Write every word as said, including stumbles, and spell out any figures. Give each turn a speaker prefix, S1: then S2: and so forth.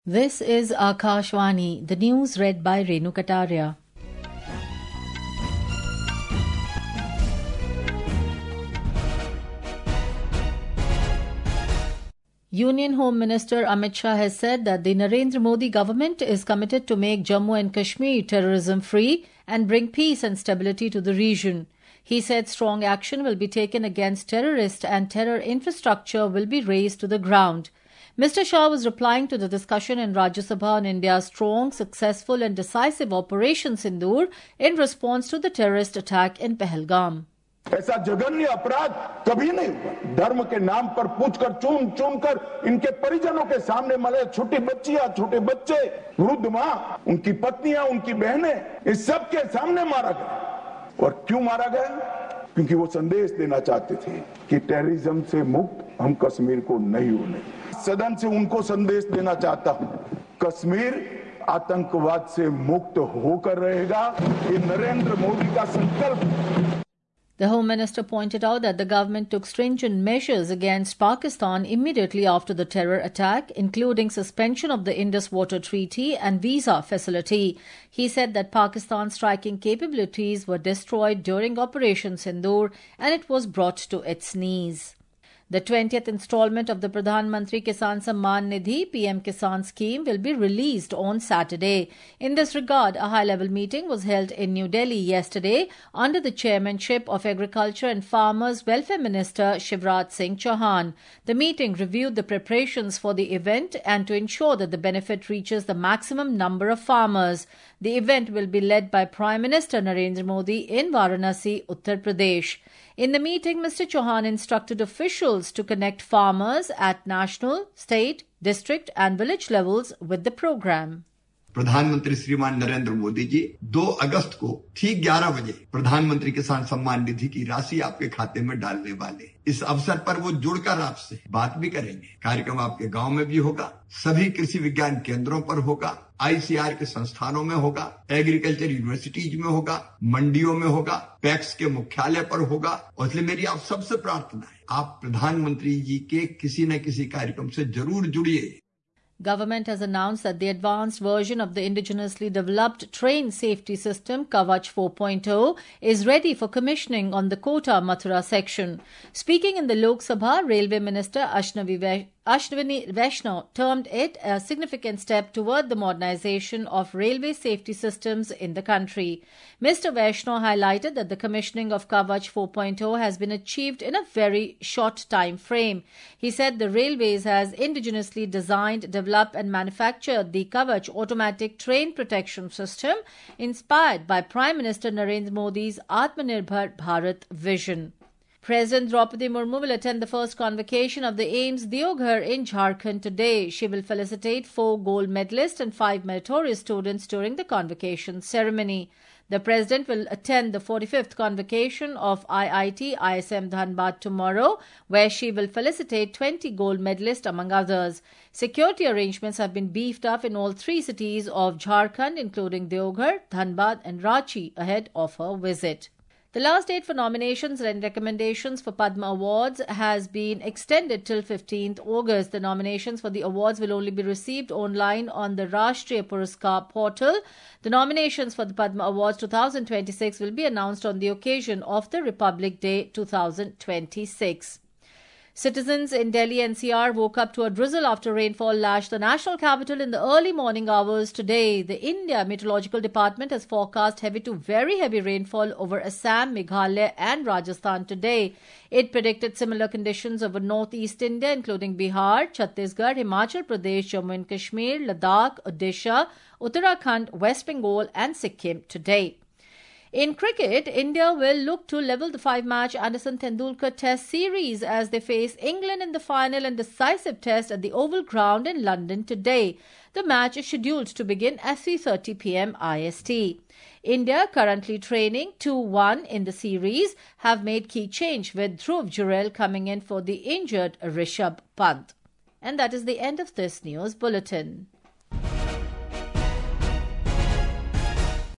S1: This is Akashvani, the news read by Renu Kataria. Union Home Minister Amit Shah has said that the Narendra Modi government is committed to make Jammu and Kashmir terrorism-free and bring peace and stability to the region. He said strong action will be taken against terrorists and terror infrastructure will be razed to the ground. Mister Shah was replying to the discussion in Rajya Sabha on India's strong, successful and decisive Operation Sindoor in response to the terrorist attack in Pahalgam.
S2: ऐसा जघन्य अपराध कभी नहीं हुआ। धर्म के नाम पर पूछकर चुन चुन कर इनके परिजनों के सामने मरे छोटी बच्चियां, छोटे बच्चे, वृद्ध मां, उनकी पत्नियां, उनकी बहनें, इस सब के सामने मारा गया। और क्यों मारा गया? क्योंकि वो संदेश देना चाहते थे कि टेररिज्म से मुक्त हम कश्मीर को नहीं होने। सदन से उनको संदेश देना चाहता हूं, कश्मीर आतंकवाद से मुक्त होकर रहेगा। ये नरेंद्र मोदी का संकल्प।
S1: The Home Minister pointed out that the government took stringent measures against Pakistan immediately after the terror attack, including suspension of the Indus Water Treaty and visa facility. He said that Pakistan's striking capabilities were destroyed during Operation Sindoor and it was brought to its knees. The twentieth installment of the Pradhan Mantri Kisan Samman Nidhi P M Kisan scheme will be released on Saturday. In this regard, a high-level meeting was held in New Delhi yesterday under the chairmanship of Agriculture and Farmers Welfare Minister Shivraj Singh Chauhan. The meeting reviewed the preparations for the event and to ensure that the benefit reaches the maximum number of farmers. The event will be led by Prime Minister Narendra Modi in Varanasi, Uttar Pradesh. In the meeting, Mister Chauhan instructed officials to connect farmers at national, state, district and village levels with the program.
S3: प्रधानमंत्री श्रीमान नरेंद्र मोदी जी दो अगस्त को ठीक ग्यारह बजे प्रधानमंत्री किसान सम्मान निधि की राशि आपके खाते में डालने वाले। इस अवसर पर वो जुड़कर आपसे बात भी करेंगे। कार्यक्रम आपके गांव में भी होगा, सभी कृषि विज्ञान केंद्रों पर होगा, आई सी आर के संस्थानों में होगा, एग्रीकल्चर यूनिवर्सिटीज में होगा, मंडियों में होगा, पैक्स के मुख्यालय पर होगा। और इसलिए मेरी आप सबसे प्रार्थना है, आप प्रधानमंत्री जी के किसी न किसी कार्यक्रम से जरूर जुड़िए।
S1: Government has announced that the advanced version of the indigenously developed train safety system Kavach four point oh is ready for commissioning on the Kota Mathura section. Speaking in the Lok Sabha, Railway Minister Ashnavi Ashwini Vaishnaw termed it a significant step toward the modernization of railway safety systems in the country. Mister Vaishnaw highlighted that the commissioning of Kavach four point oh has been achieved in a very short time frame. He said the railways has indigenously designed, developed and manufactured the Kavach automatic train protection system inspired by Prime Minister Narendra Modi's Atmanirbhar Bharat vision. President Draupadi Murmu will attend the first convocation of the AIIMS Deoghar in Jharkhand today. She will felicitate four gold medalists and five meritorious students during the convocation ceremony. The President will attend the forty-fifth convocation of I I T I S M Dhanbad tomorrow, where she will felicitate twenty gold medalists among others. Security arrangements have been beefed up in all three cities of Jharkhand, including Deoghar, Dhanbad and Ranchi, ahead of her visit. The last date for nominations and recommendations for Padma Awards has been extended till fifteenth August. The nominations for the awards will only be received online on the Rashtriya Puraskar portal. The nominations for the Padma Awards twenty twenty-six will be announced on the occasion of the Republic Day twenty twenty-six. Citizens in Delhi N C R woke up to a drizzle after rainfall lashed the national capital in the early morning hours today. The India Meteorological Department has forecast heavy to very heavy rainfall over Assam, Meghalaya and Rajasthan today. It predicted similar conditions over northeast India, including Bihar, Chhattisgarh, Himachal Pradesh, Jammu and Kashmir, Ladakh, Odisha, Uttarakhand, West Bengal and Sikkim today. In cricket, India will look to level the five-match Anderson Tendulkar Test series as they face England in the final and decisive test at the Oval Ground in London today. The match is scheduled to begin at three thirty p m I S T. India, currently trailing two one in the series, have made key change with Dhruv Jurel coming in for the injured Rishabh Pant. And that is the end of this news bulletin.